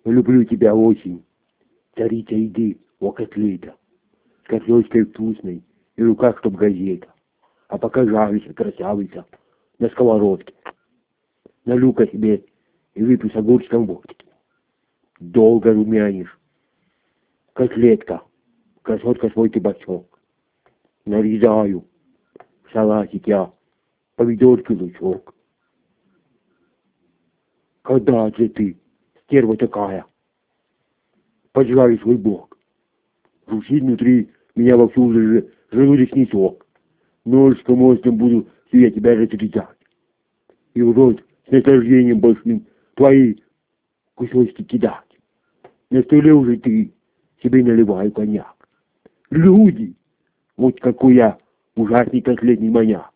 Люблю тебя очень. Царица еды, о котлета. С котлеткой вкусной, и в руках, чтоб газета. А пока жарится, красавица, на сковородке. Налю-ка себе и выпью с огурчиком водки. Долго румянишь. Котлетка, красотка свой табачок. Нарезаю в салатик я помидорки лучок. Когда же ты, стерва такая, поджаришь свой бок? Жужжит внутри меня вовсю уже желудочный сок. Ножичком острым буду я тебя разрезать. И в рот с наслаждением большим твои кусочки кидать. На столе уже ты себе наливай коньяк. Люди, вот какой я ужасный котлетный маньяк.